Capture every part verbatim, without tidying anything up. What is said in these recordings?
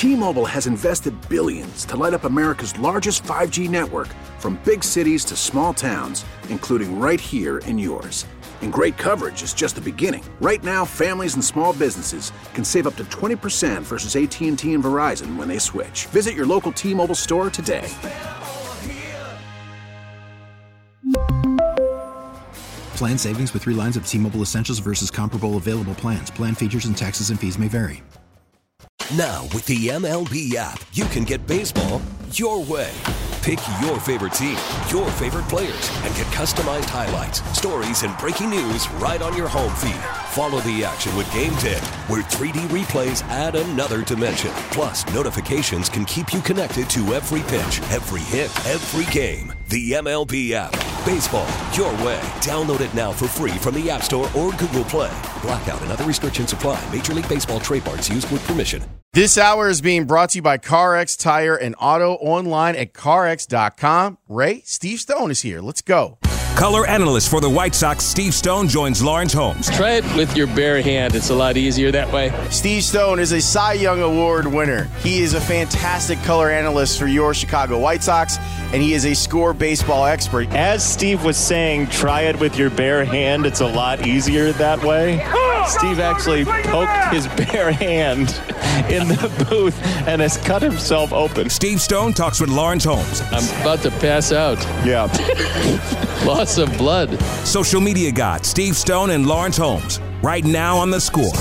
T-Mobile has invested billions to light up America's largest five G network, from big cities to small towns, including right here in yours. And great coverage is just the beginning. Right now, families and small businesses can save up to twenty percent versus A T and T and Verizon when they switch. Visit your local T-Mobile store today. Plan savings with three lines of T-Mobile Essentials versus comparable available plans. Plan features and taxes and fees may vary. Now, with the M L B app, you can get baseball your way. Pick your favorite team, your favorite players, and get customized highlights, stories, and breaking news right on your home feed. Follow the action with Game Day, where three D replays add another dimension. Plus, notifications can keep you connected to every pitch, every hit, every game. The M L B app. Baseball your way. Download it now for free from the App Store or Google Play. Blackout and other restrictions apply. Major League Baseball trademarks used with permission. This hour is being brought to you by CarX Tire and Auto, online at car x dot com. Ray, Steve Stone is here. Let's go. Color analyst for the White Sox, Steve Stone, joins Lawrence Holmes. Try it with your bare hand. It's a lot easier that way. Steve Stone is a Cy Young Award winner. He is a fantastic color analyst for your Chicago White Sox, and he is a score baseball expert. As Steve was saying, try it with your bare hand. It's a lot easier that way. Steve actually poked his bare hand in the booth and has cut himself open. Steve Stone talks with Lawrence Holmes. I'm about to pass out. Yeah. Loss of blood. Social media god Steve Stone and Lawrence Holmes. Right now on The Score.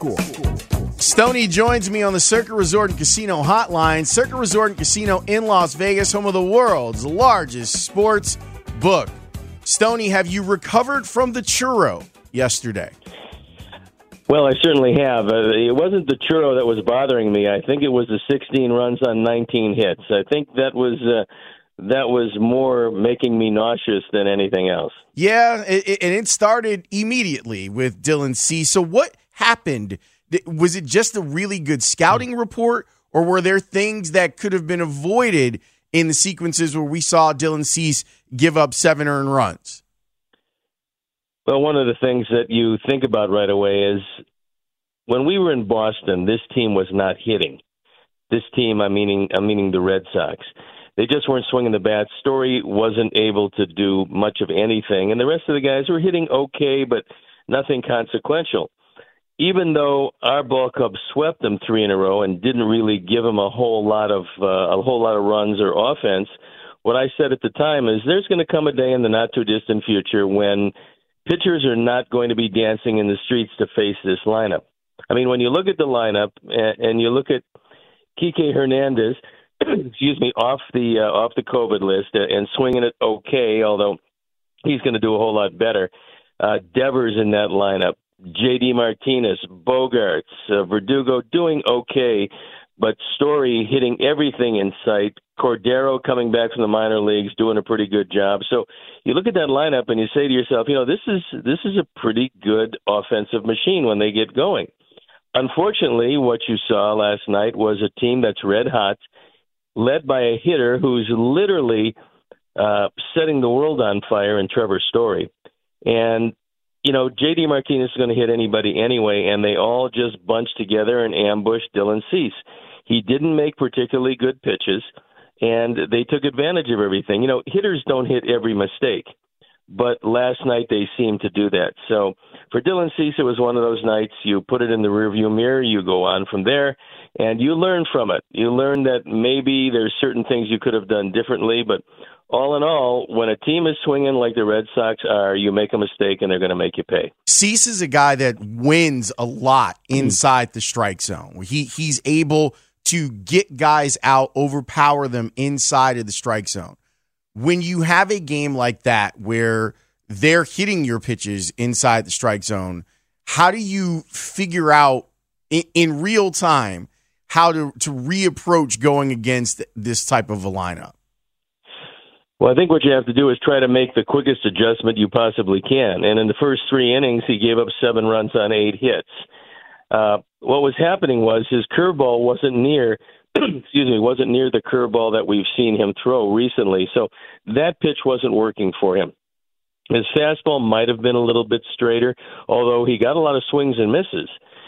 Stoney joins me on the Circuit Resort and Casino hotline. Circuit Resort and Casino in Las Vegas, home of the world's largest sports book. Stoney, have you recovered from the churro yesterday? Well, I certainly have. Uh, it wasn't the churro that was bothering me. I think it was the sixteen runs on nineteen hits. I think that was uh, that was more making me nauseous than anything else. Yeah, it, it, and it started immediately with Dylan Cease. So what happened? Was it just a really good scouting report, or were there things that could have been avoided in the sequences where we saw Dylan Cease give up seven earned runs? Well, one of the things that you think about right away is when we were in Boston, this team was not hitting. This team, I'm meaning, I'm meaning the Red Sox. They just weren't swinging the bat. Story wasn't able to do much of anything, and the rest of the guys were hitting okay, but nothing consequential. Even though our ball club swept them three in a row and didn't really give them a whole lot of uh, a whole lot of runs or offense, what I said at the time is there's going to come a day in the not too distant future when pitchers are not going to be dancing in the streets to face this lineup. I mean, when you look at the lineup and, and you look at Kike Hernandez, excuse me, off the uh, off the COVID list and swinging it okay, although he's going to do a whole lot better. Uh, Devers in that lineup. J D Martinez, Bogarts, uh, Verdugo doing okay, but Story hitting everything in sight. Cordero coming back from the minor leagues, doing a pretty good job. So you look at that lineup and you say to yourself, you know, this is this is a pretty good offensive machine when they get going. Unfortunately, what you saw last night was a team that's red hot, led by a hitter who's literally uh, setting the world on fire in Trevor Story. And you know, J D Martinez is going to hit anybody anyway, and they all just bunched together and ambushed Dylan Cease. He didn't make particularly good pitches, and they took advantage of everything. You know, hitters don't hit every mistake, but last night they seemed to do that. So for Dylan Cease, it was one of those nights you put it in the rearview mirror, you go on from there, and you learn from it. You learn that maybe there's certain things you could have done differently, but all in all, when a team is swinging like the Red Sox are, you make a mistake and they're going to make you pay. Cease is a guy that wins a lot inside the strike zone. He he's able to get guys out, overpower them inside of the strike zone. When you have a game like that where they're hitting your pitches inside the strike zone, how do you figure out in, in real time how to, to reapproach going against this type of a lineup? Well, I think what you have to do is try to make the quickest adjustment you possibly can. And in the first three innings, he gave up seven runs on eight hits. Uh, what was happening was his curveball wasn't near, excuse me, wasn't near the curveball that we've seen him throw recently. So that pitch wasn't working for him. His fastball might have been a little bit straighter, although he got a lot of swings and misses.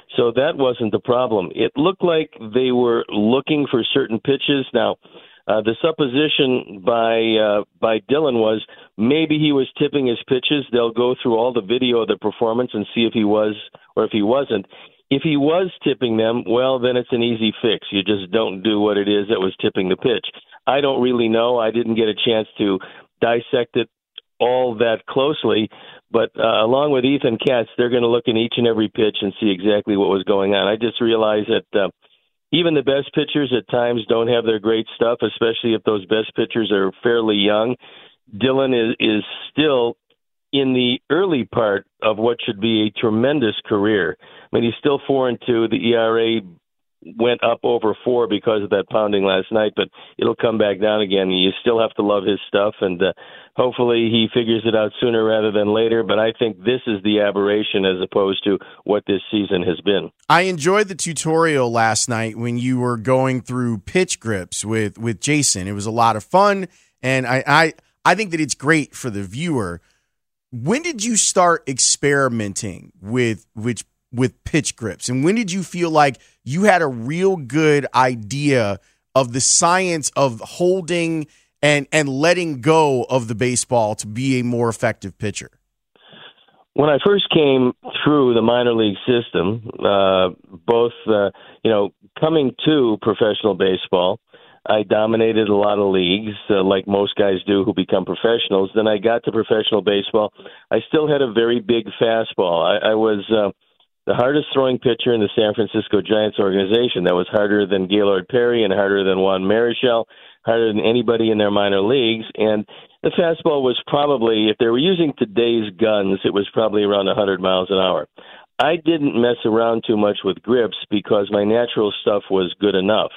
So that wasn't the problem. It looked like they were looking for certain pitches. Now, uh, the supposition by uh, by Dylan was maybe he was tipping his pitches. They'll go through all the video of the performance and see if he was or if he wasn't. If he was tipping them, well, then it's an easy fix. You just don't do what it is that was tipping the pitch. I don't really know. I didn't get a chance to dissect it all that closely. But uh, along with Ethan Katz, they're going to look in each and every pitch and see exactly what was going on. I just realized that uh, even the best pitchers at times don't have their great stuff, especially if those best pitchers are fairly young. Dylan is, is still in the early part of what should be a tremendous career. I mean, he's still four and two. The E R A went up over four because of that pounding last night, but it'll come back down again. You still have to love his stuff, and uh, hopefully he figures it out sooner rather than later. But I think this is the aberration as opposed to what this season has been. I enjoyed the tutorial last night when you were going through pitch grips with, with Jason. It was a lot of fun, and I, I, I think that it's great for the viewer. When did you start experimenting with which with pitch grips, and when did you feel like you had a real good idea of the science of holding and and letting go of the baseball to be a more effective pitcher? When I first came through the minor league system, uh, both uh, you know coming to professional baseball, I dominated a lot of leagues, uh, like most guys do who become professionals. Then I got to professional baseball. I still had a very big fastball. I, I was uh, the hardest throwing pitcher in the San Francisco Giants organization. That was harder than Gaylord Perry and harder than Juan Marichal, harder than anybody in their minor leagues. And the fastball was probably, if they were using today's guns, it was probably around one hundred miles an hour. I didn't mess around too much with grips because my natural stuff was good enough.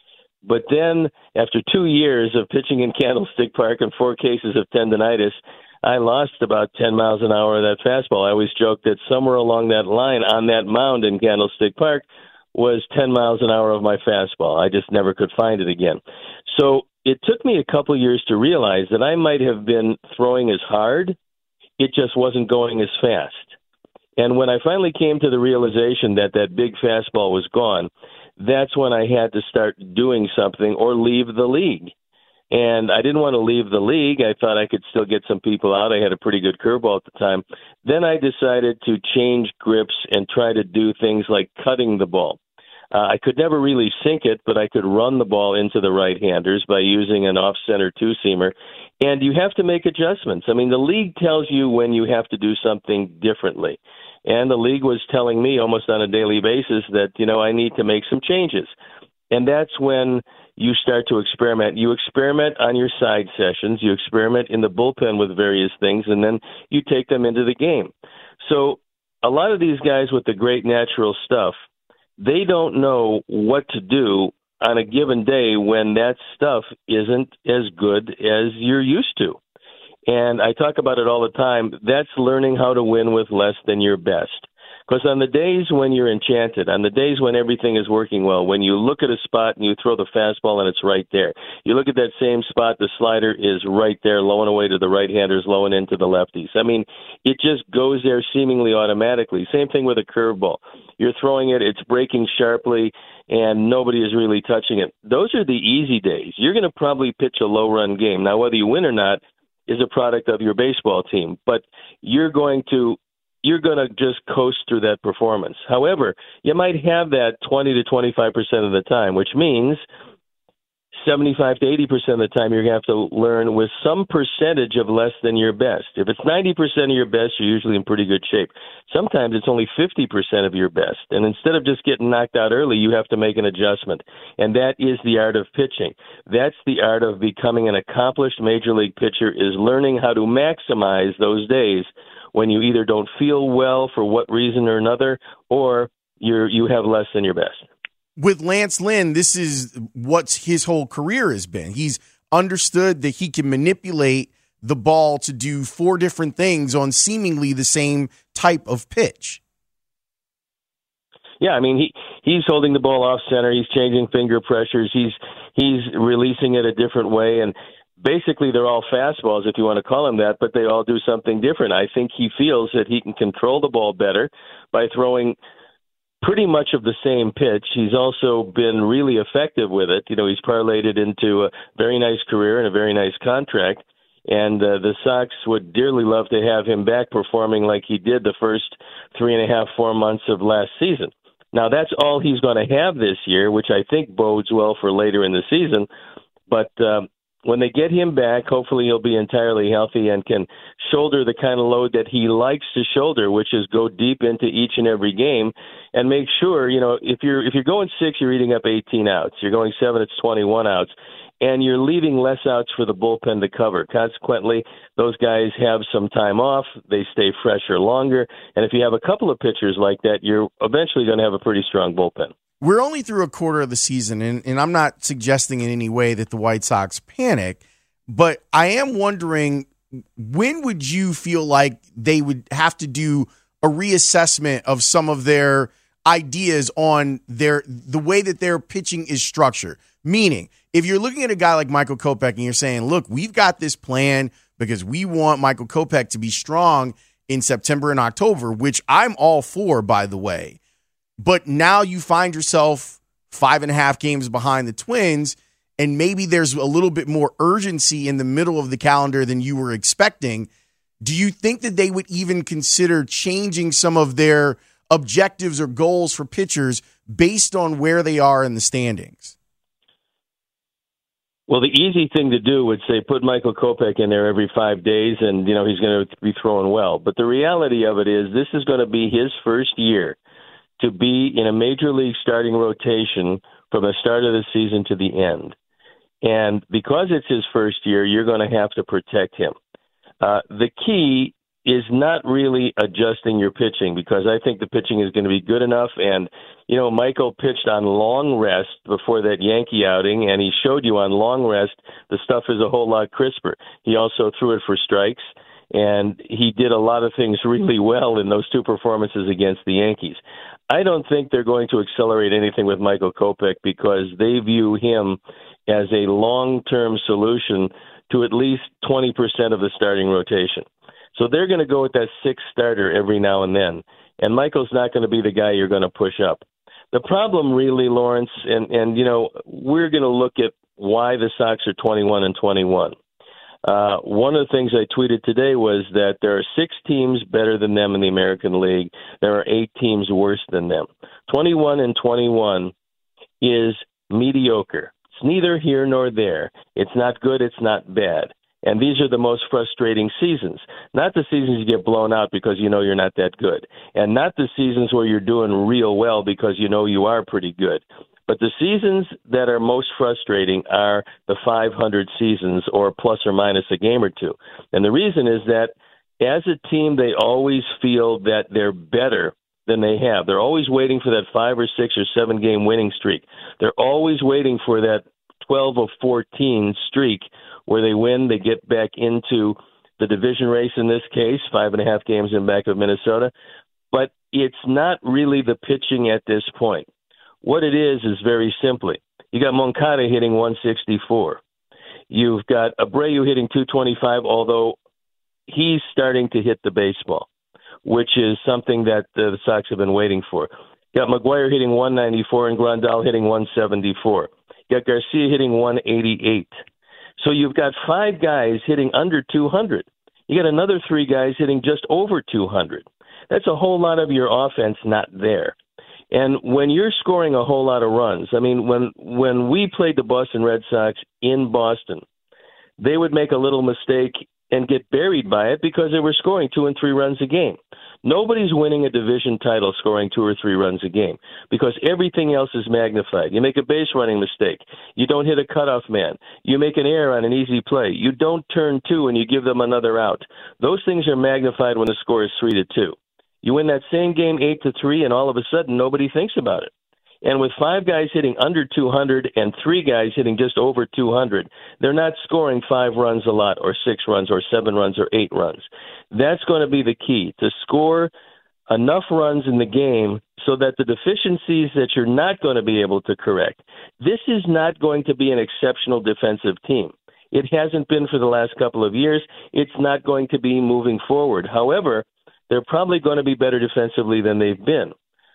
But then, after two years of pitching in Candlestick Park and four cases of tendonitis, I lost about ten miles an hour of that fastball. I always joked that somewhere along that line on that mound in Candlestick Park was ten miles an hour of my fastball. I just never could find it again. So it took me a couple years to realize that I might have been throwing as hard, it just wasn't going as fast. And when I finally came to the realization that that big fastball was gone, that's when I had to start doing something or leave the league. And I didn't want to leave the league. I thought I could still get some people out. I had a pretty good curveball at the time. Then I decided to change grips and try to do things like cutting the ball. Uh, I could never really sink it, but I could run the ball into the right-handers by using an off-center two-seamer. And you have to make adjustments. I mean, the league tells you when you have to do something differently. And the league was telling me almost on a daily basis that, you know, I need to make some changes. And that's when you start to experiment. You experiment on your side sessions. You experiment in the bullpen with various things, and then you take them into the game. So a lot of these guys with the great natural stuff, they don't know what to do on a given day when that stuff isn't as good as you're used to. And I talk about it all the time. That's learning how to win with less than your best. Because on the days when you're enchanted, on the days when everything is working well, when you look at a spot and you throw the fastball and it's right there, you look at that same spot, the slider is right there, low and away to the right-handers, low and into the lefties. I mean, it just goes there seemingly automatically. Same thing with a curveball. You're throwing it, it's breaking sharply, and nobody is really touching it. Those are the easy days. You're going to probably pitch a low-run game. Now, whether you win or not is a product of your baseball team, but you're going to you're going to just coast through that performance. However, you might have that twenty to twenty-five percent of the time, which means seventy-five to eighty percent of the time you're going to have to learn with some percentage of less than your best. If it's ninety percent of your best, you're usually in pretty good shape. Sometimes it's only fifty percent of your best. And instead of just getting knocked out early, you have to make an adjustment. And that is the art of pitching. That's the art of becoming an accomplished major league pitcher, is learning how to maximize those days when you either don't feel well for what reason or another, or you're, you have less than your best. With Lance Lynn, this is what his whole career has been. He's understood that he can manipulate the ball to do four different things on seemingly the same type of pitch. Yeah, I mean, he he's holding the ball off center. He's changing finger pressures. He's he's releasing it a different way, and basically they're all fastballs, if you want to call them that, but they all do something different. I think he feels that he can control the ball better by throwing pretty much of the same pitch. He's also been really effective with it. You know, he's parlayed it into a very nice career and a very nice contract. And uh, the Sox would dearly love to have him back performing like he did the first three and a half, four months of last season. Now, that's all he's going to have this year, which I think bodes well for later in the season. But um, when they get him back, hopefully he'll be entirely healthy and can shoulder the kind of load that he likes to shoulder, which is go deep into each and every game and make sure, you know, if you're if you're going six, you're eating up eighteen outs. You're going seven, it's twenty-one outs. And you're leaving less outs for the bullpen to cover. Consequently, those guys have some time off. They stay fresher longer. And if you have a couple of pitchers like that, you're eventually going to have a pretty strong bullpen. We're only through a quarter of the season, and, and I'm not suggesting in any way that the White Sox panic, but I am wondering, when would you feel like they would have to do a reassessment of some of their ideas on their the way that their pitching is structured? Meaning, if you're looking at a guy like Michael Kopech and you're saying, look, we've got this plan because we want Michael Kopech to be strong in September and October, which I'm all for, by the way. But now you find yourself five and a half games behind the Twins, and maybe there's a little bit more urgency in the middle of the calendar than you were expecting. Do you think that they would even consider changing some of their objectives or goals for pitchers based on where they are in the standings? Well, the easy thing to do would say put Michael Kopech in there every five days and, you know, he's going to be throwing well. But the reality of it is this is going to be his first year to be in a major league starting rotation from the start of the season to the end. And because it's his first year, you're going to have to protect him. Uh, the key is not really adjusting your pitching, because I think the pitching is going to be good enough. And, you know, Michael pitched on long rest before that Yankee outing, and he showed you on long rest the stuff is a whole lot crisper. He also threw it for strikes, and he did a lot of things really well in those two performances against the Yankees. I don't think they're going to accelerate anything with Michael Kopech because they view him as a long-term solution to at least twenty percent of the starting rotation. So they're going to go with that sixth starter every now and then. And Michael's not going to be the guy you're going to push up. The problem really, Lawrence, and, and you know, we're going to look at why the Sox are twenty-one and twenty-one. Uh, one of the things I tweeted today was that there are six teams better than them in the American League. There are eight teams worse than them. twenty-one and twenty-one is mediocre. It's neither here nor there. It's not good. It's not bad. And these are the most frustrating seasons. Not the seasons you get blown out because you know you're not that good. And not the seasons where you're doing real well because you know you are pretty good. But the seasons that are most frustrating are the five hundred seasons, or plus or minus a game or two. And the reason is that as a team, they always feel that they're better than they have. They're always waiting for that five or six or seven game winning streak. They're always waiting for that twelve of fourteen streak where they win, they get back into the division race in this case, five and a half games in back of Minnesota. But it's not really the pitching at this point. What it is is very simply, you got Moncada hitting one sixty-four. You've got Abreu hitting two twenty-five, although he's starting to hit the baseball, which is something that uh, the Sox have been waiting for. You got McGuire hitting one ninety-four and Grandal hitting one seventy-four. You got Garcia hitting one eighty-eight. So you've got five guys hitting under two hundred. You got another three guys hitting just over two hundred. That's a whole lot of your offense not there. And when you're scoring a whole lot of runs, I mean, when when we played the Boston Red Sox in Boston, they would make a little mistake and get buried by it because they were scoring two and three runs a game. Nobody's winning a division title scoring two or three runs a game because everything else is magnified. You make a base running mistake. You don't hit a cutoff man. You make an error on an easy play. You don't turn two and you give them another out. Those things are magnified when the score is three to two. You win that same game eight to three, and all of a sudden nobody thinks about it. And with five guys hitting under two hundred and three guys hitting just over two hundred, they're not scoring five runs a lot or six runs or seven runs or eight runs. That's going to be the key, to score enough runs in the game so that the deficiencies that you're not going to be able to correct. This is not going to be an exceptional defensive team. It hasn't been for the last couple of years. It's not going to be moving forward. However, they're probably going to be better defensively than they've been.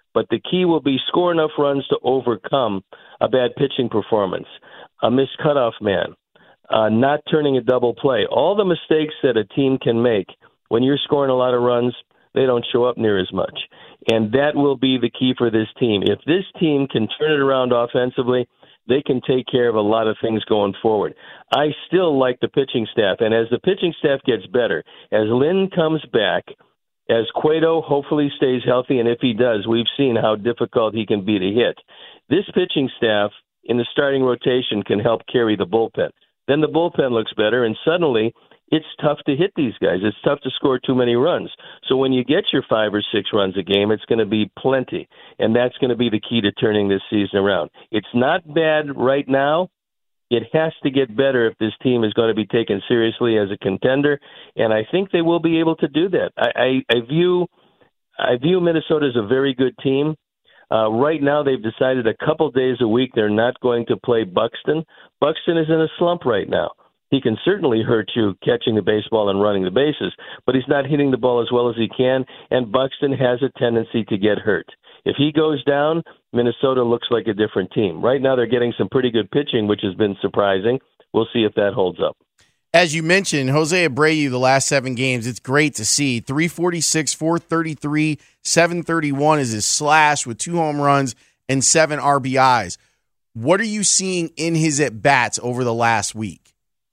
But the key will be score enough runs to overcome a bad pitching performance, a missed cutoff man, uh, not turning a double play. All the mistakes that a team can make when you're scoring a lot of runs, they don't show up near as much. And that will be the key for this team. If this team can turn it around offensively, they can take care of a lot of things going forward. I still like the pitching staff. And as the pitching staff gets better, as Lynn comes back, as Cueto hopefully stays healthy, and if he does, we've seen how difficult he can be to hit. This pitching staff in the starting rotation can help carry the bullpen. Then the bullpen looks better, and suddenly it's tough to hit these guys. It's tough to score too many runs. So when you get your five or six runs a game, it's going to be plenty, and that's going to be the key to turning this season around. It's not bad right now. It has to get better if this team is going to be taken seriously as a contender, and I think they will be able to do that. I, I, I view I view Minnesota as a very good team. Uh, right now, they've decided a couple days a week they're not going to play Buxton. Buxton is in a slump right now. He can certainly hurt you catching the baseball and running the bases, but he's not hitting the ball as well as he can, and Buxton has a tendency to get hurt. If he goes down, Minnesota looks like a different team. Right now they're getting some pretty good pitching, which has been surprising. We'll see if that holds up. As you mentioned, Jose Abreu, the last seven games, it's great to see. three forty-six, four thirty-three, seven thirty-one is his slash with two home runs and seven R B Is. What are you seeing in his at-bats over the last week?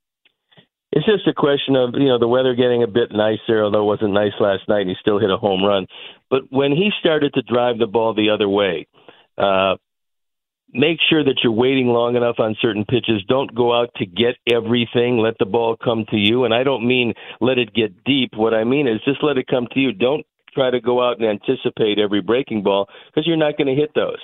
It's just a question of, you know, the weather getting a bit nicer, although it wasn't nice last night and he still hit a home run. But when he started to drive the ball the other way, uh, make sure that you're waiting long enough on certain pitches. Don't go out to get everything. Let the ball come to you. And I don't mean let it get deep. What I mean is just let it come to you. Don't try to go out and anticipate every breaking ball because you're not going to hit those.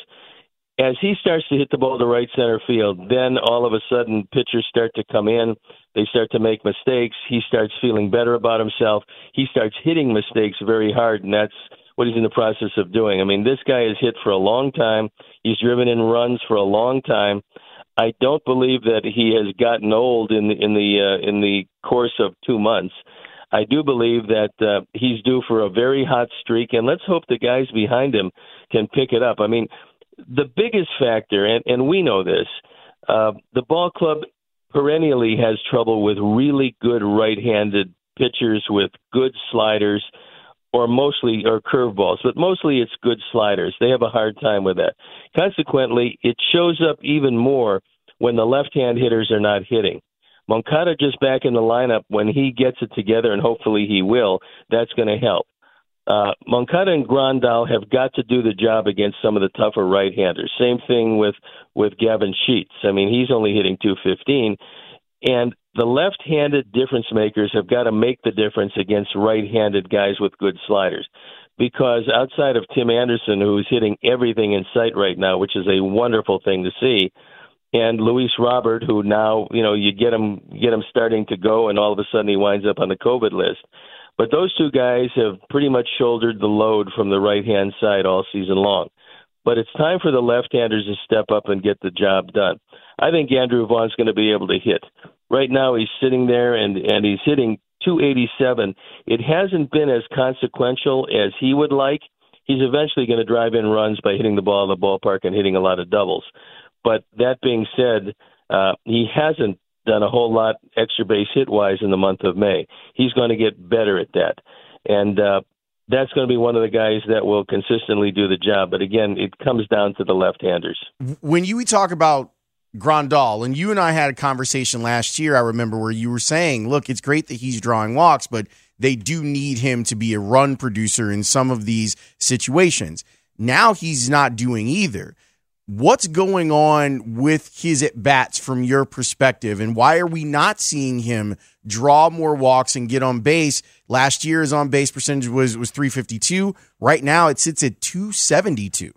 As he starts to hit the ball to right center field, then all of a sudden pitchers start to come in. They start to make mistakes. He starts feeling better about himself. He starts hitting mistakes very hard, and that's what he's in the process of doing. I mean, this guy has hit for a long time. He's driven in runs for a long time. I don't believe that he has gotten old in the, in the uh, in the course of two months. I do believe that uh, he's due for a very hot streak, and let's hope the guys behind him can pick it up. I mean, the biggest factor, and, and we know this, uh, the ball club perennially has trouble with really good right-handed pitchers with good sliders, or mostly or curveballs, but mostly it's good sliders. They have a hard time with that. Consequently, it shows up even more when the left-hand hitters are not hitting. Moncada just back in the lineup. When he gets it together, and hopefully he will, that's going to help. Uh, Moncada and Grandal have got to do the job against some of the tougher right-handers. Same thing with, with Gavin Sheets. I mean, he's only hitting two fifteen. And the left-handed difference makers have got to make the difference against right-handed guys with good sliders. Because outside of Tim Anderson, who's hitting everything in sight right now, which is a wonderful thing to see, and Luis Robert, who now, you know, you get him, get him starting to go, and all of a sudden he winds up on the COVID list. But those two guys have pretty much shouldered the load from the right-hand side all season long. But it's time for the left-handers to step up and get the job done. I think Andrew Vaughn's going to be able to hit. Right now he's sitting there, and, and he's hitting two eighty-seven. It hasn't been as consequential as he would like. He's eventually going to drive in runs by hitting the ball in the ballpark and hitting a lot of doubles. But that being said, uh, he hasn't done a whole lot extra base hit-wise in the month of May. He's going to get better at that. And uh, that's going to be one of the guys that will consistently do the job. But again, it comes down to the left-handers. When you talk about Grandal, and you and I had a conversation last year, I remember, where you were saying, look, it's great that he's drawing walks, but they do need him to be a run producer in some of these situations. Now he's not doing either. What's going on with his at-bats from your perspective, and why are we not seeing him draw more walks and get on base? Last year his on-base percentage was, was three fifty-two. Right now it sits at two seventy-two.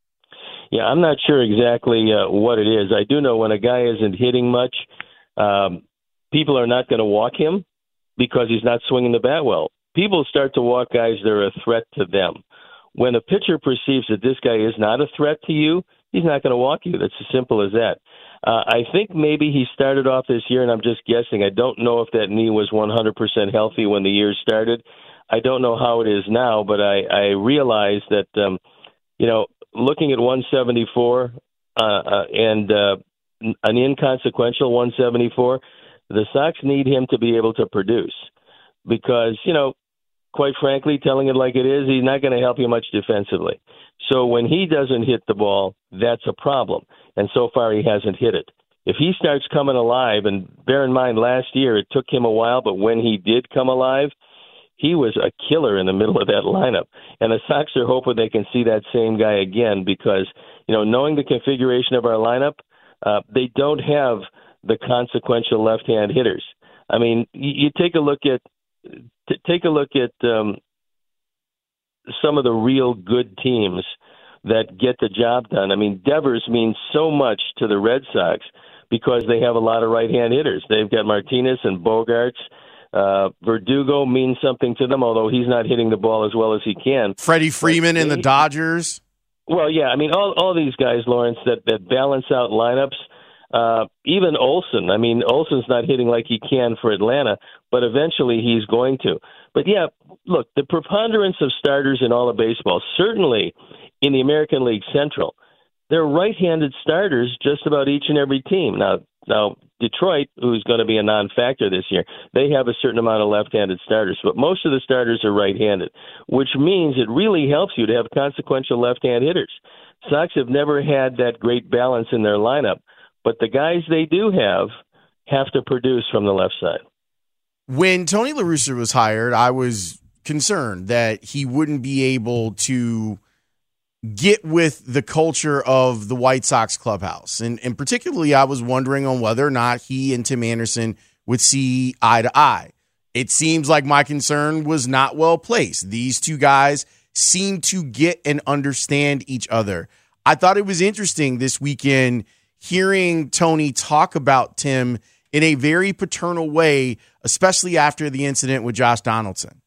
Yeah, I'm not sure exactly uh, what it is. I do know when a guy isn't hitting much, um, people are not going to walk him because he's not swinging the bat well. People start to walk guys that are a threat to them. When a pitcher perceives that this guy is not a threat to you, he's not going to walk you. That's as simple as that. Uh, I think maybe he started off this year, and I'm just guessing. I don't know if that knee was one hundred percent healthy when the year started. I don't know how it is now, but I, I realize that um, you know, looking at one seventy-four uh, uh, and uh, an inconsequential one seventy-four, the Sox need him to be able to produce because, you know, quite frankly, telling it like it is, he's not going to help you much defensively. So when he doesn't hit the ball, that's a problem. And so far he hasn't hit it. If he starts coming alive, and bear in mind last year it took him a while, but when he did come alive, he was a killer in the middle of that lineup. And the Sox are hoping they can see that same guy again because, you know, knowing the configuration of our lineup, uh, they don't have the consequential left-hand hitters. I mean, you, you take a look at t- take a look at um, some of the real good teams that get the job done. I mean, Devers means so much to the Red Sox because they have a lot of right-hand hitters. They've got Martinez and Bogarts. Uh, Verdugo means something to them, although he's not hitting the ball as well as he can. Freddie Freeman in the Dodgers. Well, yeah, I mean, all all these guys, Lawrence, that, that balance out lineups. Uh, even Olsen. I mean, Olsen's not hitting like he can for Atlanta, but eventually he's going to. But, yeah, look, the preponderance of starters in all of baseball, certainly in the American League Central, they're right-handed starters just about each and every team. Now, now Detroit, who's going to be a non-factor this year, they have a certain amount of left-handed starters, but most of the starters are right-handed, which means it really helps you to have consequential left-hand hitters. Sox have never had that great balance in their lineup, but the guys they do have have to produce from the left side. When Tony La Russa was hired, I was concerned that he wouldn't be able to get with the culture of the White Sox clubhouse. And, and particularly, I was wondering on whether or not he and Tim Anderson would see eye to eye. It seems like my concern was not well placed. These two guys seem to get and understand each other. I thought it was interesting this weekend hearing Tony talk about Tim in a very paternal way, especially after the incident with Josh Donaldson.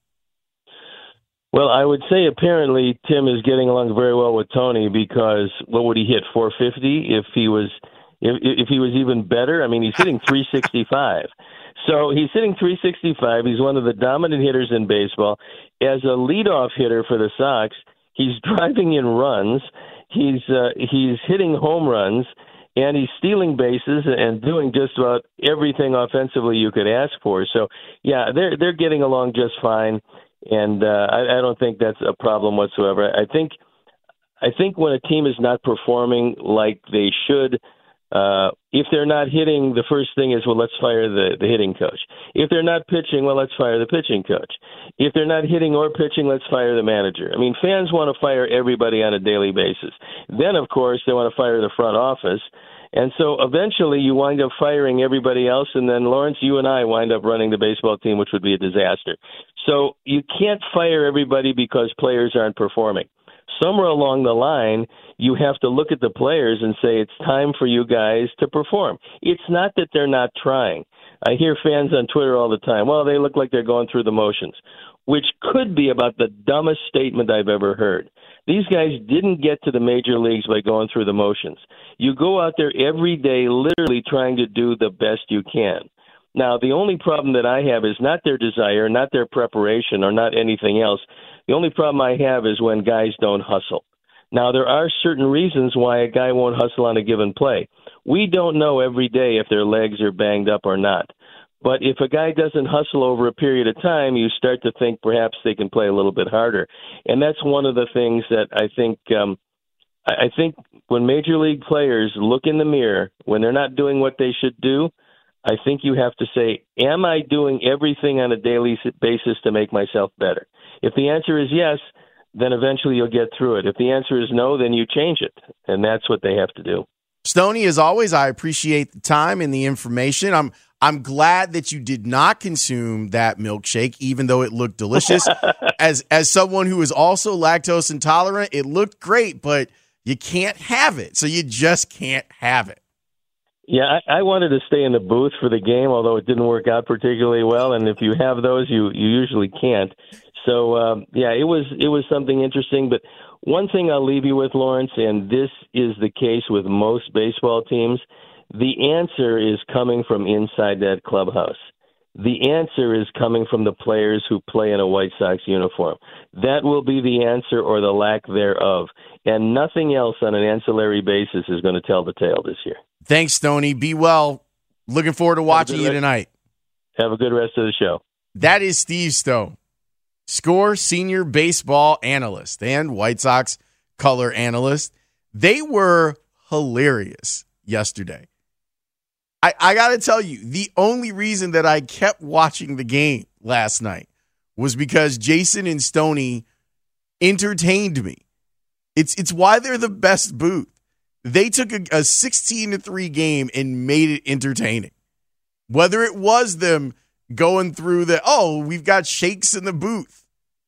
Well, I would say apparently Tim is getting along very well with Tony because what would he hit, four fifty if he was if, if he was even better? I mean, he's hitting three sixty-five. So he's hitting three sixty-five. He's one of the dominant hitters in baseball. As a leadoff hitter for the Sox, he's driving in runs. He's uh, he's hitting home runs. And he's stealing bases and doing just about everything offensively you could ask for. So, yeah, they're they're getting along just fine, and uh, I, I don't think that's a problem whatsoever. I think I think when a team is not performing like they should, uh, if they're not hitting, the first thing is, well, let's fire the, the hitting coach. If they're not pitching, well, let's fire the pitching coach. If they're not hitting or pitching, let's fire the manager. I mean, fans want to fire everybody on a daily basis. Then, of course, they want to fire the front office. And so eventually you wind up firing everybody else, and then, Lawrence, you and I wind up running the baseball team, which would be a disaster. So you can't fire everybody because players aren't performing. Somewhere along the line, you have to look at the players and say it's time for you guys to perform. It's not that they're not trying. I hear fans on Twitter all the time, well, they look like they're going through the motions, which could be about the dumbest statement I've ever heard. These guys didn't get to the major leagues by going through the motions. You go out there every day literally trying to do the best you can. Now, the only problem that I have is not their desire, not their preparation, or not anything else. The only problem I have is when guys don't hustle. Now, there are certain reasons why a guy won't hustle on a given play. We don't know every day if their legs are banged up or not. But if a guy doesn't hustle over a period of time, you start to think perhaps they can play a little bit harder. And that's one of the things that I think um, I think when major league players look in the mirror, when they're not doing what they should do, I think you have to say, am I doing everything on a daily basis to make myself better? If the answer is yes, then eventually you'll get through it. If the answer is no, then you change it. And that's what they have to do. Stoney, as always, I appreciate the time and the information. I'm I'm glad that you did not consume that milkshake, even though it looked delicious. as as someone who is also lactose intolerant, it looked great, but you can't have it. So you just can't have it. Yeah, I, I wanted to stay in the booth for the game, although it didn't work out particularly well. And if you have those, you, you usually can't. So, um, yeah, it was it was something interesting. But one thing I'll leave you with, Lawrence, and this is the case with most baseball teams, the answer is coming from inside that clubhouse. The answer is coming from the players who play in a White Sox uniform. That will be the answer or the lack thereof. And nothing else on an ancillary basis is going to tell the tale this year. Thanks, Stoney. Be well. Looking forward to watching you tonight. Have a good rest of the show. That is Steve Stone, Score senior baseball analyst and White Sox color analyst. They were hilarious yesterday. I, I got to tell you, the only reason that I kept watching the game last night was because Jason and Stoney entertained me. It's it's why they're the best booth. They took a, a sixteen to three game and made it entertaining. Whether it was them going through the, oh, we've got shakes in the booth.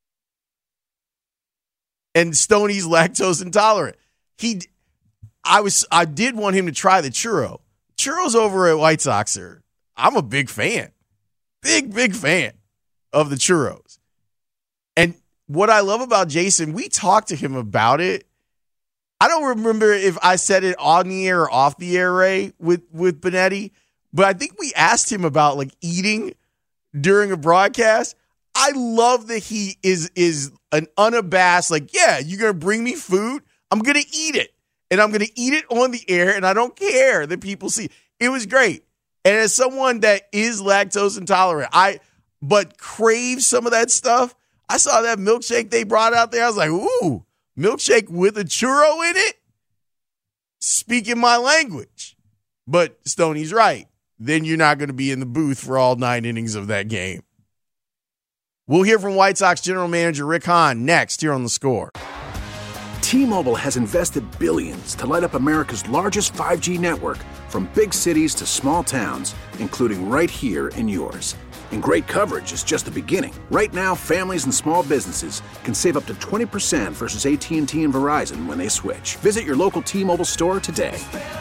And Stoney's lactose intolerant. He, I was, I did want him to try the churro. Churros over at White Sox are, I'm a big fan. Big, big fan of the churros. And what I love about Jason, we talked to him about it. I don't remember if I said it on the air or off the air, Ray, with, with Benetti, but I think we asked him about like eating during a broadcast. I love that he is, is an unabashed, like, yeah, you're going to bring me food. I'm going to eat it. And I'm going to eat it on the air, and I don't care that people see. It was great. And as someone that is lactose intolerant, I but craves some of that stuff. I saw that milkshake they brought out there. I was like, ooh, milkshake with a churro in it? Speaking my language. But Stoney's right. Then you're not going to be in the booth for all nine innings of that game. We'll hear from White Sox general manager Rick Hahn next here on The Score. T-Mobile has invested billions to light up America's largest five G network, from big cities to small towns, including right here in yours. And great coverage is just the beginning. Right now, families and small businesses can save up to twenty percent versus A T and T and Verizon when they switch. Visit your local T-Mobile store today.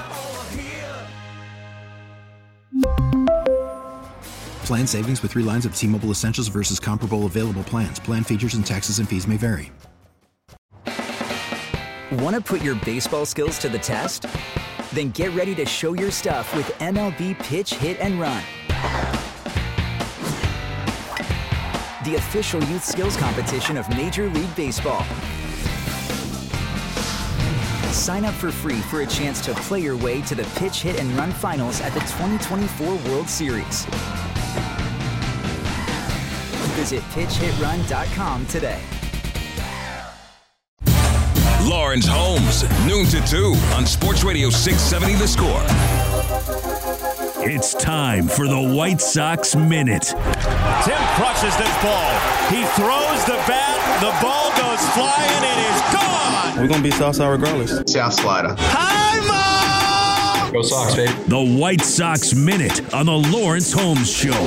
Plan savings with three lines of T-Mobile Essentials versus comparable available plans. Plan features and taxes and fees may vary. Want to put your baseball skills to the test? Then get ready to show your stuff with M L B Pitch, Hit, and Run. The official youth skills competition of Major League Baseball. Sign up for free for a chance to play your way to the Pitch, Hit, and Run finals at the twenty twenty-four World Series. Visit pitch hit run dot com today. Lawrence Holmes, noon to two on Sports Radio six seventy The Score. It's time for the White Sox Minute. Tim crushes this ball. He throws the bat. The ball goes flying. It is gone. We're going to be Southside regardless. South Slider. Hi, Mom! Go Sox, baby. The White Sox Minute on the Lawrence Holmes Show.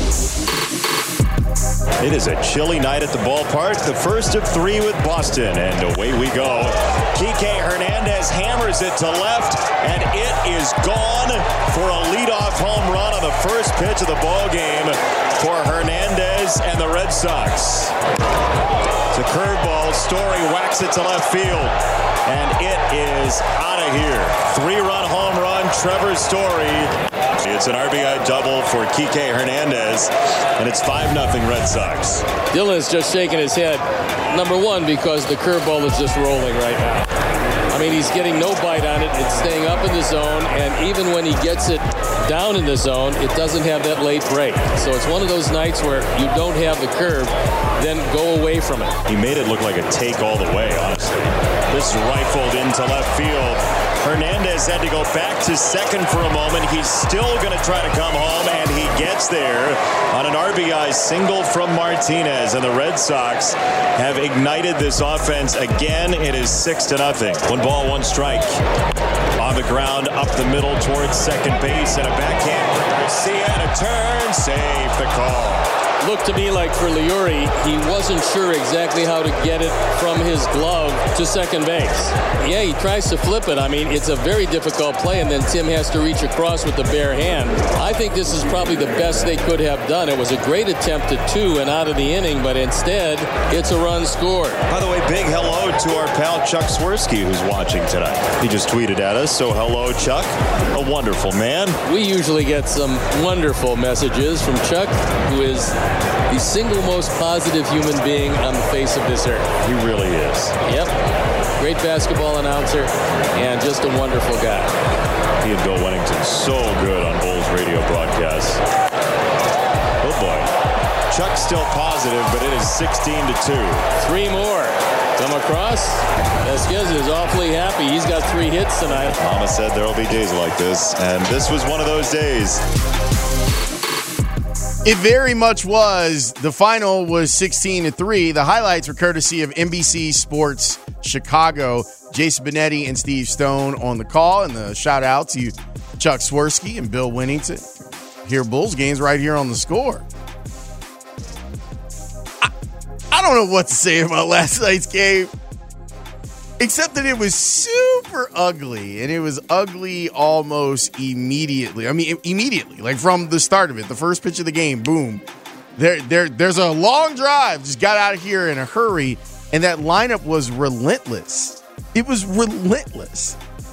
It is a chilly night at the ballpark. The first of three with Boston. And away we go. Kike Hernandez hammers it to left. And it is gone for a leadoff home run on the first pitch of the ball game for Hernandez and the Red Sox. It's a curveball. Story whacks it to left field. And it is out of here. Three-run home run, Trevor Story. It's an R B I double for Kike Hernandez, and it's five nothing Red Sox. Dylan's just shaking his head, number one, because the curveball is just rolling right now. I mean, he's getting no bite on it. It's staying up in the zone, and even when he gets it down in the zone, it doesn't have that late break. So it's one of those nights where you don't have the curve, then go away from it. He made it look like a take all the way, honestly. This is rifled into left field. Hernandez had to go back to second for a moment. He's still going to try to come home, and he gets there on an R B I single from Martinez. And the Red Sox have ignited this offense again. It is six to nothing. One ball, one strike. On the ground, up the middle towards second base, and a backhand for Garcia, and a turn. Save the call. looked to me like for Leury, he wasn't sure exactly how to get it from his glove to second base. Yeah, he tries to flip it. I mean, it's a very difficult play, and then Tim has to reach across with the bare hand. I think this is probably the best they could have done. It was a great attempt at two and out of the inning, but instead, it's a run scored. By the way, big hello to our pal Chuck Swirsky, who's watching tonight. He just tweeted at us, so hello, Chuck. A wonderful man. We usually get some wonderful messages from Chuck, who is the single most positive human being on the face of this earth. He really is. Yep. Great basketball announcer and just a wonderful guy. He and Bill Wennington so good on Bulls radio broadcasts. Oh boy. Chuck's still positive, but it is sixteen to two. Three more. Come across. Vasquez is awfully happy. He's got three hits tonight. Mama said there will be days like this, and this was one of those days. It very much was. The final was sixteen to three. The highlights were courtesy of N B C Sports Chicago. Jason Benetti and Steve Stone on the call, and the shout out to Chuck Swirsky and Bill Wennington. Hear Bulls games right here on The Score. I, I don't know what to say about last night's game, except that it was super ugly, and it was ugly almost immediately. I mean, immediately, like from the start of it, the first pitch of the game, boom. There, there, there's a long drive, just got out of here in a hurry, and that lineup was relentless. It was relentless.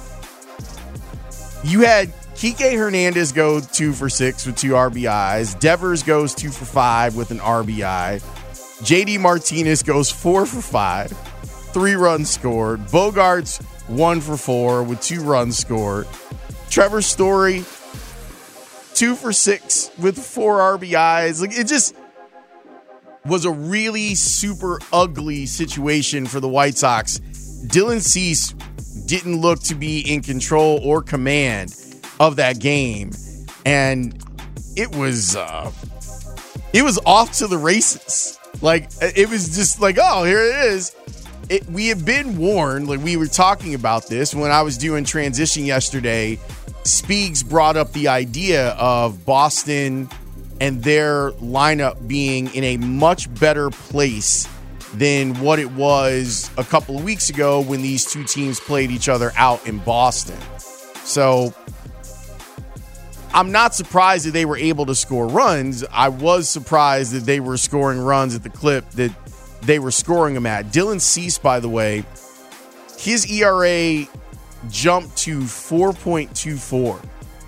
You had Kike Hernandez go two for six with two R B Is. Devers goes two for five with an R B I. J D Martinez goes four for five. Three runs scored. Bogarts one for four with two runs scored. Trevor Story two for six with four R B Is. Like, it just was a really super ugly situation for the White Sox. Dylan Cease didn't look to be in control or command of that game, and it was uh, it was off to the races. Like, it was just like, oh, here it is. It, we have been warned, like we were talking about this when I was doing transition yesterday. Speaks brought up the idea of Boston and their lineup being in a much better place than what it was a couple of weeks ago when these two teams played each other out in Boston. So I'm not surprised that they were able to score runs. I was surprised that they were scoring runs at the clip that they were scoring them at. Dylan Cease, by the way, his E R A jumped to four point two four.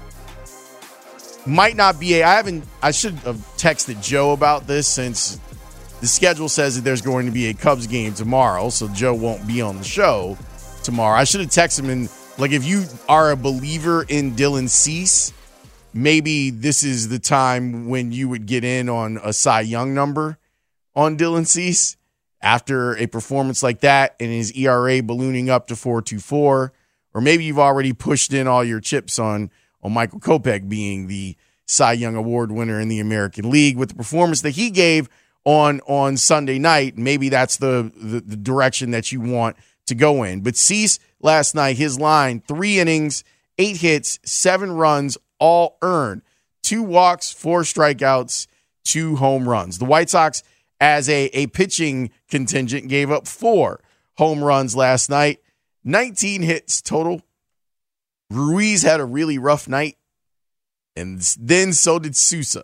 Might not be a, I haven't, I should have texted Joe about this since the schedule says that there's going to be a Cubs game tomorrow, so Joe won't be on the show tomorrow. I should have texted him, and like, if you are a believer in Dylan Cease, maybe this is the time when you would get in on a Cy Young number on Dylan Cease after a performance like that and his E R A ballooning up to four point two four. Or maybe you've already pushed in all your chips on, on Michael Kopech being the Cy Young Award winner in the American League with the performance that he gave on, on Sunday night. Maybe that's the, the, the direction that you want to go in. But Cease last night, his line, three innings, eight hits, seven runs, all earned. Two walks, four strikeouts, two home runs. The White Sox, as a, a pitching contingent, gave up four home runs last night. nineteen hits total. Ruiz had a really rough night, and then so did Sousa.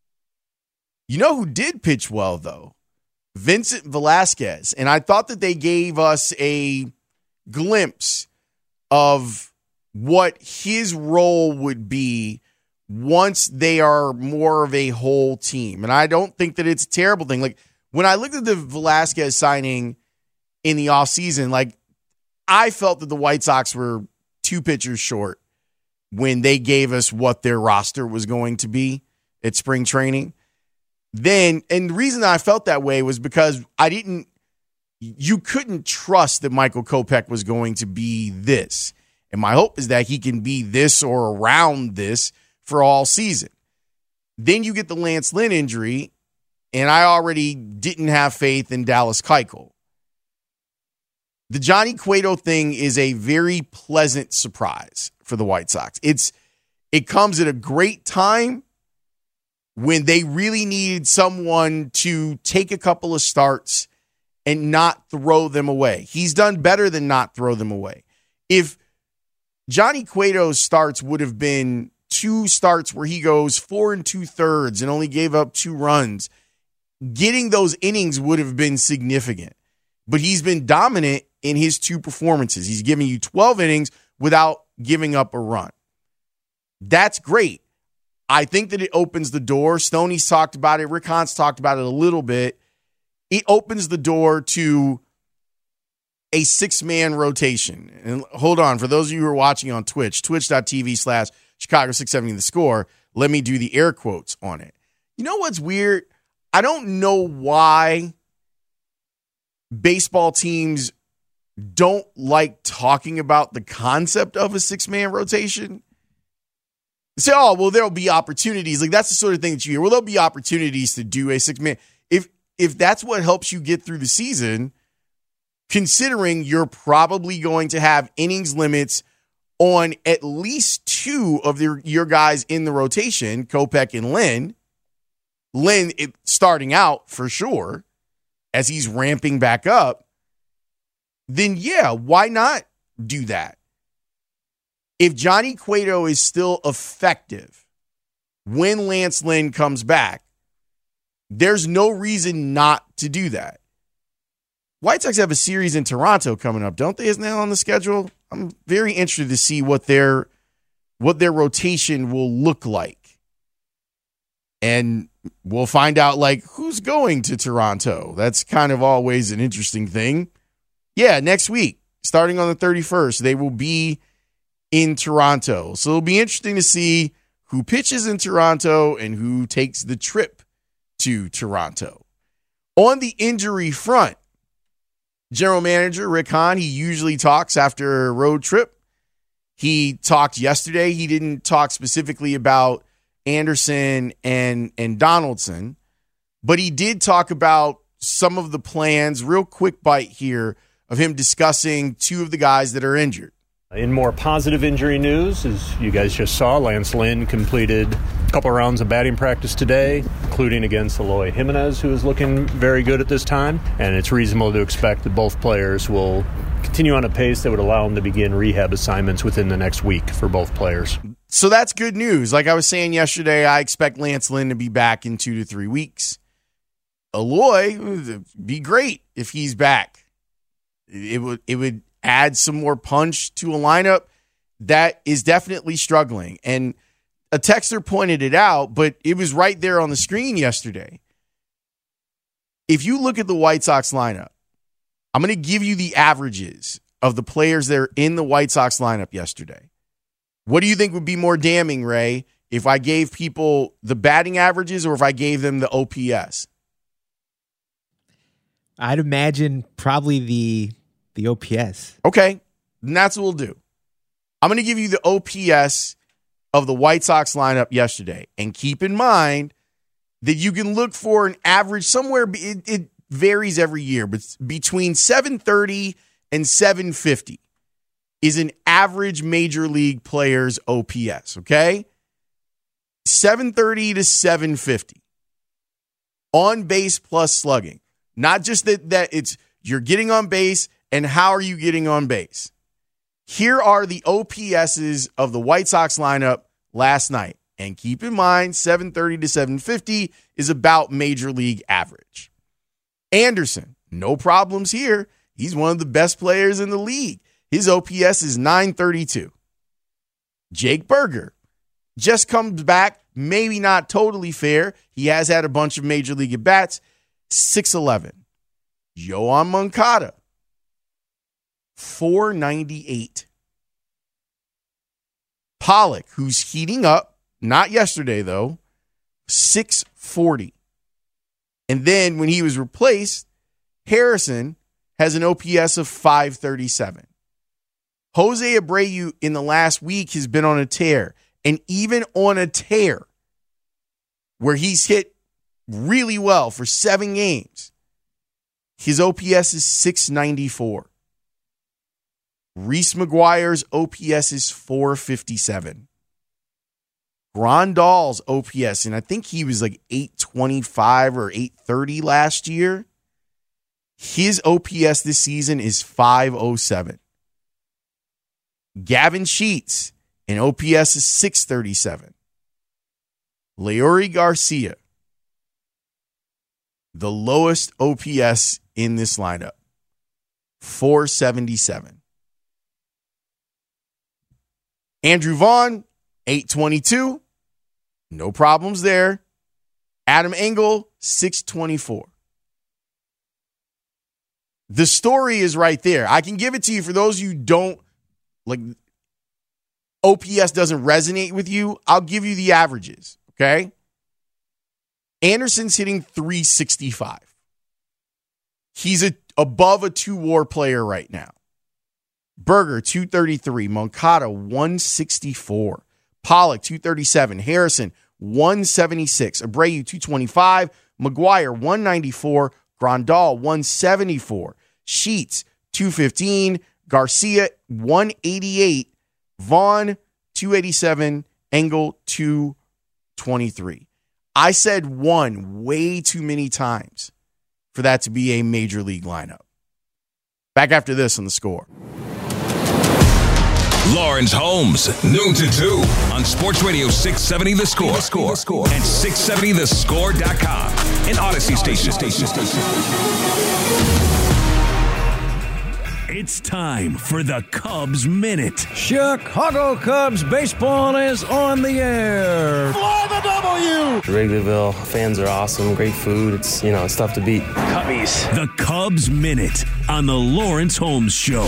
You know who did pitch well, though? Vincent Velasquez. And I thought that they gave us a glimpse of what his role would be once they are more of a whole team. And I don't think that it's a terrible thing. Like, when I looked at the Velasquez signing in the offseason, like, I felt that the White Sox were two pitchers short when they gave us what their roster was going to be at spring training. Then, and the reason I felt that way was because I didn't, you couldn't trust that Michael Kopech was going to be this. And my hope is that he can be this or around this for all season. Then you get the Lance Lynn injury, and I already didn't have faith in Dallas Keuchel. The Johnny Cueto thing is a very pleasant surprise for the White Sox. It's it comes at a great time, when they really needed someone to take a couple of starts and not throw them away. He's done better than not throw them away. If Johnny Cueto's starts would have been two starts where he goes four and two thirds and only gave up two runs, getting those innings would have been significant. But he's been dominant in his two performances. He's giving you twelve innings without giving up a run. That's great. I think that it opens the door. Stoney's talked about it. Rick Hahn's talked about it a little bit. It opens the door to a six-man rotation. And hold on, for those of you who are watching on Twitch, twitch.tv slash Chicago six seventy The Score, let me do the air quotes on it. You know what's weird? I don't know why baseball teams don't like talking about the concept of a six-man rotation. Say, oh, well, there'll be opportunities. Like, that's the sort of thing that you hear. Well, there'll be opportunities to do a six-man. If if that's what helps you get through the season, considering you're probably going to have innings limits on at least two of the, your guys in the rotation, Kopech and Lynn. Lynn it, starting out for sure as he's ramping back up, then yeah, why not do that? If Johnny Cueto is still effective when Lance Lynn comes back, there's no reason not to do that. White Sox have a series in Toronto coming up, don't they? Isn't that on the schedule? I'm very interested to see what their what their rotation will look like. And we'll find out, like, who's going to Toronto. That's kind of always an interesting thing. Yeah, next week, starting on the thirty-first, they will be in Toronto. So it'll be interesting to see who pitches in Toronto and who takes the trip to Toronto. On the injury front, General Manager Rick Hahn, he usually talks after a road trip. He talked yesterday. He didn't talk specifically about Anderson and, and Donaldson, but he did talk about some of the plans. Real quick bite here of him discussing two of the guys that are injured. In more positive injury news, as you guys just saw, Lance Lynn completed a couple of rounds of batting practice today, including against Eloy Jimenez, who is looking very good at this time. And it's reasonable to expect that both players will continue on a pace that would allow them to begin rehab assignments within the next week for both players. So that's good news. Like I was saying yesterday, I expect Lance Lynn to be back in two to three weeks. Eloy would be great if he's back. It would it would add some more punch to a lineup that is definitely struggling. And a texter pointed it out, but it was right there on the screen yesterday. If you look at the White Sox lineup, I'm going to give you the averages of the players that are in the White Sox lineup yesterday. What do you think would be more damning, Ray, if I gave people the batting averages or if I gave them the O P S? I'd imagine probably the the O P S. Okay, and that's what we'll do. I'm going to give you the O P S of the White Sox lineup yesterday. And keep in mind that you can look for an average somewhere, it, it varies every year, but between seven thirty and seven fifty is an average major league player's O P S, okay? seven thirty to seven fifty. On base plus slugging. Not just that, that it's you're getting on base, and how are you getting on base? Here are the O P S's of the White Sox lineup last night. And keep in mind, seven thirty to seven fifty is about major league average. Anderson, no problems here. He's one of the best players in the league. His O P S is nine thirty-two. Jake Burger just comes back, maybe not totally fair. He has had a bunch of major league at-bats, six eleven. Yoan Moncada, four ninety-eight. Pollock, who's heating up, not yesterday though, six forty. And then when he was replaced, Harrison has an O P S of five thirty-seven. Jose Abreu in the last week has been on a tear. And even on a tear where he's hit really well for seven games, his O P S is six ninety-four. Reese McGuire's O P S is four fifty-seven. Grandal's O P S, and I think he was like eight twenty-five or eight thirty last year. His O P S this season is five oh seven. Gavin Sheets, an O P S is six thirty-seven. Leury Garcia, the lowest O P S in this lineup, four seventy-seven. Andrew Vaughn, eight twenty-two. No problems there. Adam Engel, six twenty-four. The story is right there. I can give it to you for those of you who don't, like, O P S doesn't resonate with you. I'll give you the averages, okay? Anderson's hitting three sixty-five. He's a, above a two-war player right now. Berger, two thirty-three. Moncada, one sixty-four. Pollock, two thirty-seven. Harrison, one seventy-six. Abreu, two twenty-five. McGuire, one ninety-four. Grandal, one seventy-four. Sheets, two fifteen. Garcia, one eighty-eight. Vaughn, two eighty-seven. Engel, two twenty-three. I said one way too many times for that to be a major league lineup. Back after this on The Score. Lawrence Holmes, noon to two on Sports Radio six seventy The Score, the score. The score. And six seventy the score dot com. An Odyssey station. station, station. It's time for the Cubs Minute. Chicago Cubs baseball is on the air. Fly the W! Wrigleyville fans are awesome. Great food. It's, you know, it's tough to beat. Cubbies. The Cubs Minute on the Lawrence Holmes Show.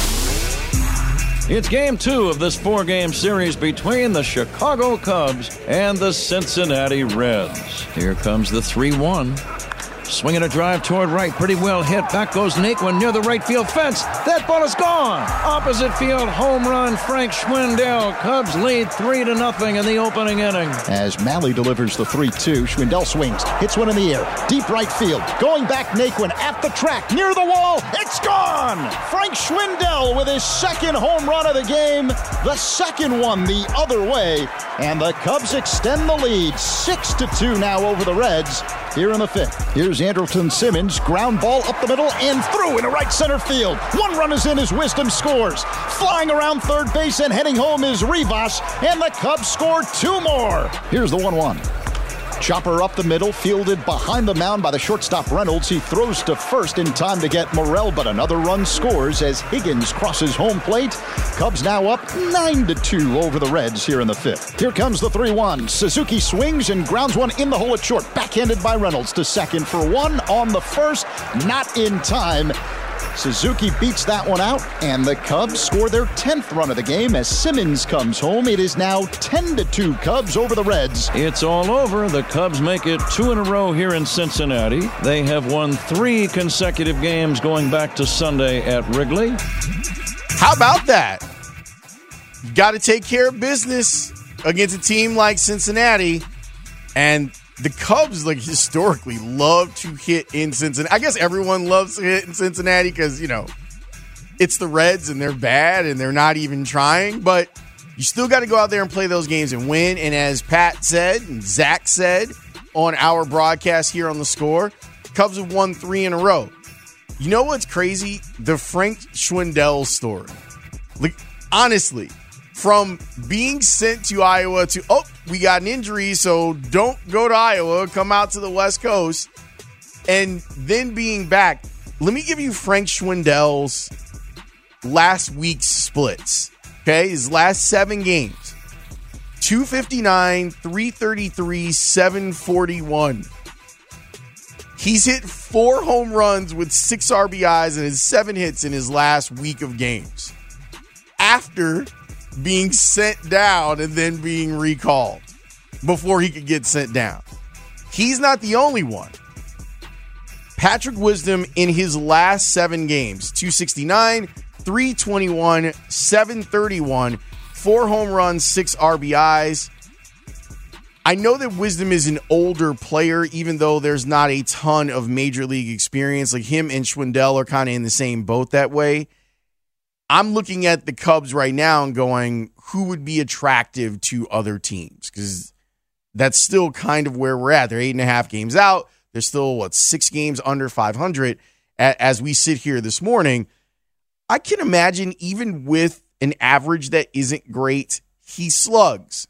It's game two of this four-game series between the Chicago Cubs and the Cincinnati Reds. Here comes the three one. Swinging a drive toward right, pretty well hit. Back goes Naquin near the right field fence. That ball is gone. Opposite field home run, Frank Schwindel. Cubs lead three to nothing in the opening inning. As Malley delivers the three two, Schwindel swings, hits one in the air, deep right field. Going back, Naquin at the track, near the wall. It's gone. Frank Schwindel with his second home run of the game. The second one the other way, and the Cubs extend the lead, six to two now over the Reds. Here in the fifth. Here's Andrelton Simmons. Ground ball up the middle and through into right center field. One run is in as Wisdom scores. Flying around third base and heading home is Rivas. And the Cubs score two more. Here's the one one. Chopper up the middle, fielded behind the mound by the shortstop Reynolds. He throws to first in time to get Morel, but another run scores as Higgins crosses home plate. Cubs now up nine to two over the Reds here in the fifth. Here comes the three one. Suzuki swings and grounds one in the hole at short. Backhanded by Reynolds to second for one on the first. Not in time. Suzuki beats that one out, and the Cubs score their tenth run of the game as Simmons comes home. It is now ten to two Cubs over the Reds. It's all over. The Cubs make it two in a row here in Cincinnati. They have won three consecutive games going back to Sunday at Wrigley. How about that? You got to take care of business against a team like Cincinnati, and the Cubs, like, historically love to hit in Cincinnati. I guess everyone loves to hit in Cincinnati because, you know, it's the Reds and they're bad and they're not even trying. But you still got to go out there and play those games and win. And as Pat said and Zach said on our broadcast here on The Score, Cubs have won three in a row. You know what's crazy? The Frank Schwindel story. Like, honestly, from being sent to Iowa to, oh, we got an injury, so don't go to Iowa, come out to the West Coast, and then being back. Let me give you Frank Schwindel's last week's splits, okay? His last seven games. two fifty-nine, three thirty-three, seven forty-one. He's hit four home runs with six R B Is and his seven hits in his last week of games. After being sent down and then being recalled before he could get sent down. He's not the only one. Patrick Wisdom in his last seven games, two sixty-nine, three twenty-one, seven thirty-one, four home runs, six R B Is. I know that Wisdom is an older player, even though there's not a ton of major league experience. Like, him and Schwindel are kind of in the same boat that way. I'm looking at the Cubs right now and going, who would be attractive to other teams? Because that's still kind of where we're at. They're eight and a half games out. They're still, what, six games under five hundred as we sit here this morning. I can imagine even with an average that isn't great, he slugs.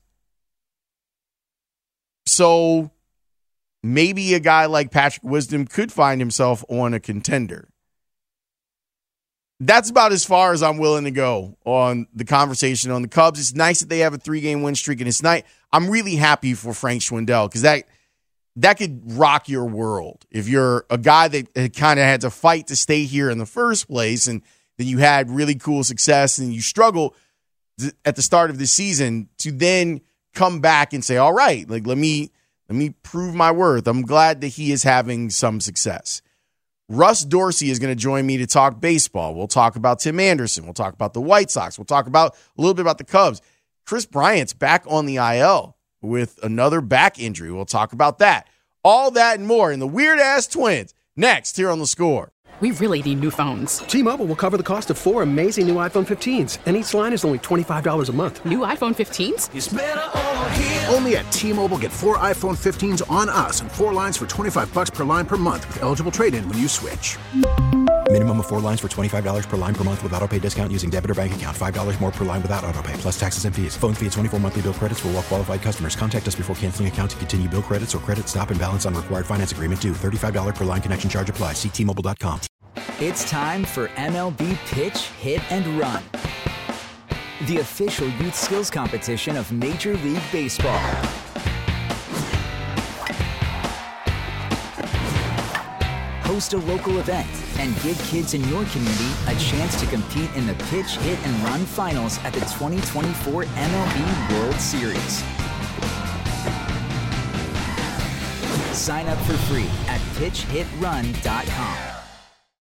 So maybe a guy like Patrick Wisdom could find himself on a contender. That's about as far as I'm willing to go on the conversation on the Cubs. It's nice that they have a three-game win streak, and it's nice. I'm really happy for Frank Schwindel because that that could rock your world. If you're a guy that kind of had to fight to stay here in the first place, and then you had really cool success, and you struggle th- at the start of the season, to then come back and say, all right, like let me let me prove my worth. I'm glad that he is having some success. Russ Dorsey is going to join me to talk baseball. We'll talk about Tim Anderson. We'll talk about the White Sox. We'll talk about a little bit about the Cubs. Chris Bryant's back on the I L with another back injury. We'll talk about that. All that and more in the Weird Ass Twins. Next, here on The Score. We really need new phones. T-Mobile will cover the cost of four amazing new iPhone fifteens, and each line is only twenty-five dollars a month. New iPhone fifteens? It's better over here. Only at T-Mobile, get four iPhone fifteens on us and four lines for twenty-five dollars per line per month with eligible trade-in when you switch. Minimum of four lines for twenty-five dollars per line per month with autopay discount using debit or bank account. five dollars more per line without autopay, plus taxes and fees. Phone fee at twenty-four monthly bill credits for well-qualified customers. Contact us before canceling account to continue bill credits or credit stop and balance on required finance agreement due. thirty-five dollars per line connection charge applies. See T Mobile dot com. It's time for M L B Pitch, Hit, and Run, the official youth skills competition of Major League Baseball. Host a local event and give kids in your community a chance to compete in the Pitch, Hit, and Run finals at the twenty twenty-four M L B World Series. Sign up for free at pitch hit run dot com.